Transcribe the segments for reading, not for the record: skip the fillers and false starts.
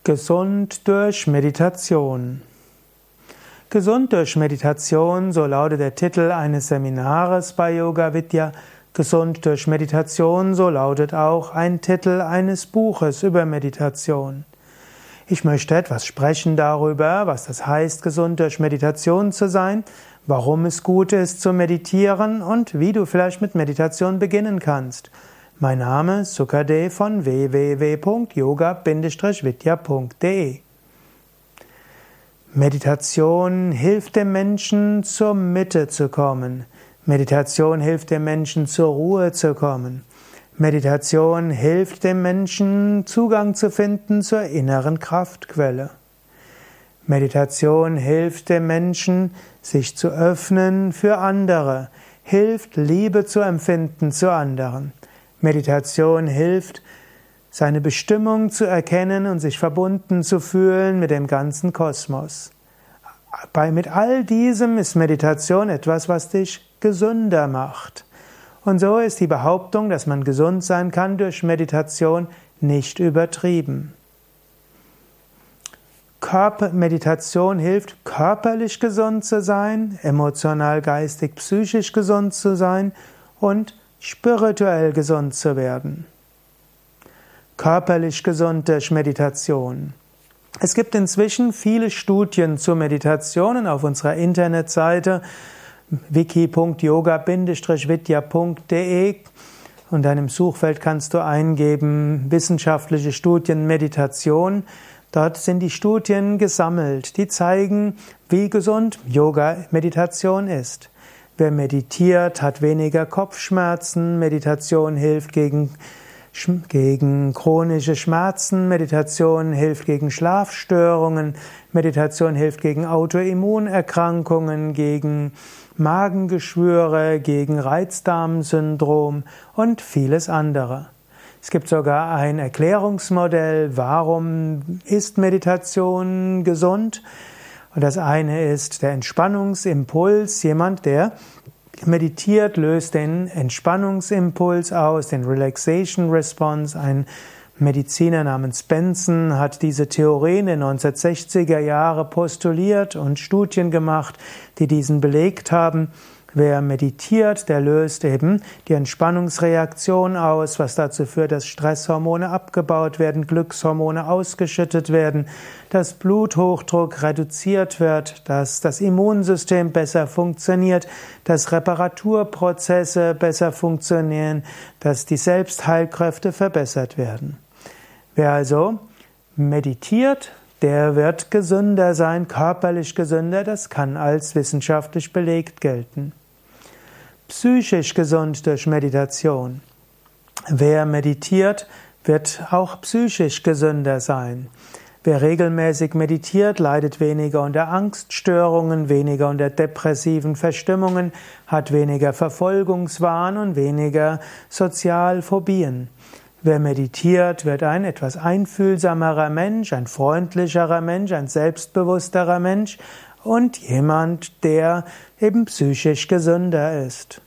Gesund durch Meditation. Gesund durch Meditation, so lautet der Titel eines Seminares bei Yoga Vidya. Gesund durch Meditation, so lautet auch ein Titel eines Buches über Meditation. Ich möchte etwas sprechen darüber, was das heißt, gesund durch Meditation zu sein, warum es gut ist zu meditieren und wie du vielleicht mit Meditation beginnen kannst. Mein Name ist Sukadev von www.yoga-vidya.de. Meditation hilft dem Menschen, zur Mitte zu kommen. Meditation hilft dem Menschen, zur Ruhe zu kommen. Meditation hilft dem Menschen, Zugang zu finden zur inneren Kraftquelle. Meditation hilft dem Menschen, sich zu öffnen für andere, hilft, Liebe zu empfinden zu anderen. Meditation hilft, seine Bestimmung zu erkennen und sich verbunden zu fühlen mit dem ganzen Kosmos. Mit all diesem ist Meditation etwas, was dich gesünder macht. Und so ist die Behauptung, dass man gesund sein kann durch Meditation, nicht übertrieben. Meditation hilft, körperlich gesund zu sein, emotional, geistig, psychisch gesund zu sein und spirituell gesund zu werden. Körperlich gesund durch Meditation. Es gibt inzwischen viele Studien zu Meditationen auf unserer Internetseite wiki.yoga-vidya.de. Unter einem Suchfeld kannst du eingeben wissenschaftliche Studien Meditation. Dort sind die Studien gesammelt, die zeigen, wie gesund Yoga-Meditation ist. Wer meditiert, hat weniger Kopfschmerzen. Meditation hilft gegen chronische Schmerzen. Meditation hilft gegen Schlafstörungen. Meditation hilft gegen Autoimmunerkrankungen, gegen Magengeschwüre, gegen Reizdarmsyndrom und vieles andere. Es gibt sogar ein Erklärungsmodell, warum ist Meditation gesund? Und das eine ist der Entspannungsimpuls. Jemand, der meditiert, löst den Entspannungsimpuls aus, den Relaxation Response. Ein Mediziner namens Benson hat diese Theorie in den 1960er Jahren postuliert und Studien gemacht, die diesen belegt haben. Wer meditiert, der löst eben die Entspannungsreaktion aus, was dazu führt, dass Stresshormone abgebaut werden, Glückshormone ausgeschüttet werden, dass Bluthochdruck reduziert wird, dass das Immunsystem besser funktioniert, dass Reparaturprozesse besser funktionieren, dass die Selbstheilkräfte verbessert werden. Wer also meditiert, der wird gesünder sein, körperlich gesünder, das kann als wissenschaftlich belegt gelten. Psychisch gesund durch Meditation. Wer meditiert, wird auch psychisch gesünder sein. Wer regelmäßig meditiert, leidet weniger unter Angststörungen, weniger unter depressiven Verstimmungen, hat weniger Verfolgungswahn und weniger Sozialphobien. Wer meditiert, wird ein etwas einfühlsamerer Mensch, ein freundlicherer Mensch, ein selbstbewussterer Mensch und jemand, der eben psychisch gesünder ist.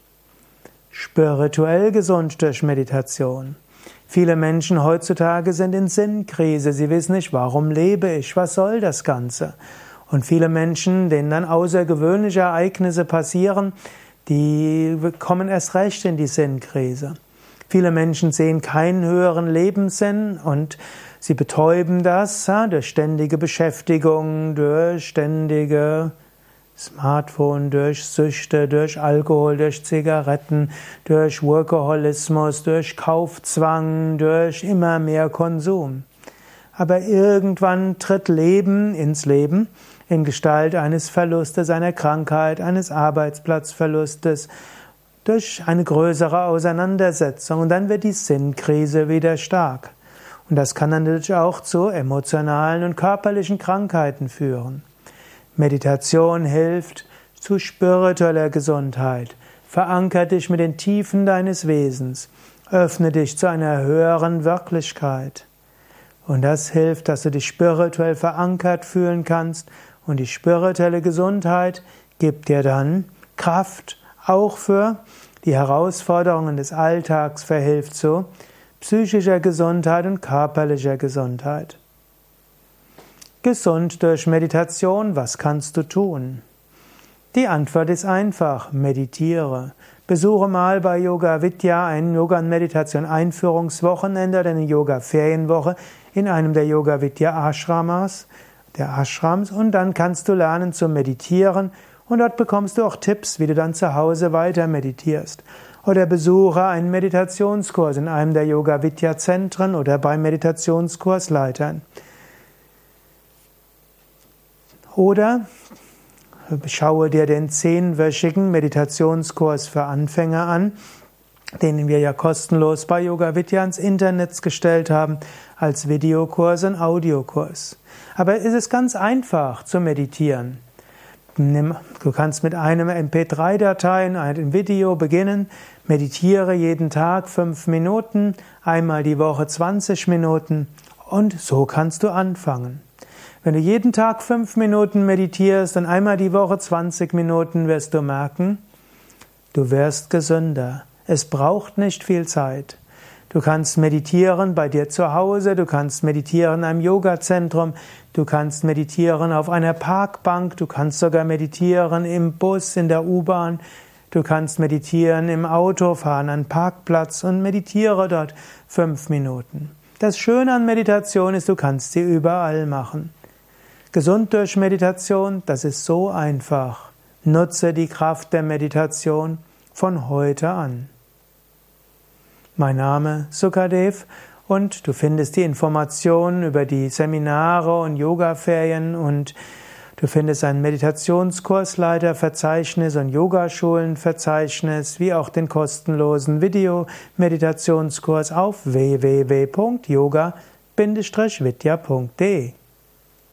Spirituell gesund durch Meditation. Viele Menschen heutzutage sind in Sinnkrise. Sie wissen nicht, warum lebe ich? Was soll das Ganze? Und viele Menschen, denen dann außergewöhnliche Ereignisse passieren, die kommen erst recht in die Sinnkrise. Viele Menschen sehen keinen höheren Lebenssinn und sie betäuben das durch ständige Beschäftigung, durch ständige Smartphone, durch Süchte, durch Alkohol, durch Zigaretten, durch Workaholismus, durch Kaufzwang, durch immer mehr Konsum. Aber irgendwann tritt Leben ins Leben in Gestalt eines Verlustes, einer Krankheit, eines Arbeitsplatzverlustes, durch eine größere Auseinandersetzung und dann wird die Sinnkrise wieder stark. Und das kann dann natürlich auch zu emotionalen und körperlichen Krankheiten führen. Meditation hilft zu spiritueller Gesundheit. Verankere dich mit den Tiefen deines Wesens. Öffne dich zu einer höheren Wirklichkeit. Und das hilft, dass du dich spirituell verankert fühlen kannst. Und die spirituelle Gesundheit gibt dir dann Kraft, auch für die Herausforderungen des Alltags, verhilft zu psychischer Gesundheit und körperlicher Gesundheit. Gesund durch Meditation, was kannst du tun? Die Antwort ist einfach, meditiere. Besuche mal bei Yoga Vidya ein Yoga- und Meditation-Einführungswochenende oder eine Yoga-Ferienwoche in einem der Yoga Vidya Ashrams, und dann kannst du lernen zu meditieren und dort bekommst du auch Tipps, wie du dann zu Hause weiter meditierst. Oder besuche einen Meditationskurs in einem der Yoga Vidya Zentren oder bei Meditationskursleitern. Oder schaue dir den 10-wöchigen Meditationskurs für Anfänger an, den wir ja kostenlos bei Yoga Vidya ins Internet gestellt haben, als Videokurs und Audiokurs. Aber es ist ganz einfach zu meditieren. Du kannst mit einem MP3-Datei, einem Video beginnen, meditiere jeden Tag 5 Minuten, einmal die Woche 20 Minuten und so kannst du anfangen. Wenn du jeden Tag 5 Minuten meditierst und einmal die Woche 20 Minuten, wirst du merken, du wirst gesünder. Es braucht nicht viel Zeit. Du kannst meditieren bei dir zu Hause, du kannst meditieren in einem Yogazentrum, du kannst meditieren auf einer Parkbank, du kannst sogar meditieren im Bus, in der U-Bahn, du kannst meditieren im Auto, fahren an einen Parkplatz und meditiere dort 5 Minuten. Das Schöne an Meditation ist, du kannst sie überall machen. Gesund durch Meditation, das ist so einfach. Nutze die Kraft der Meditation von heute an. Mein Name ist Sukadev und du findest die Informationen über die Seminare und Yogaferien und du findest ein Meditationskursleiterverzeichnis und Yogaschulenverzeichnis, wie auch den kostenlosen Video-Meditationskurs auf www.yoga-vidya.de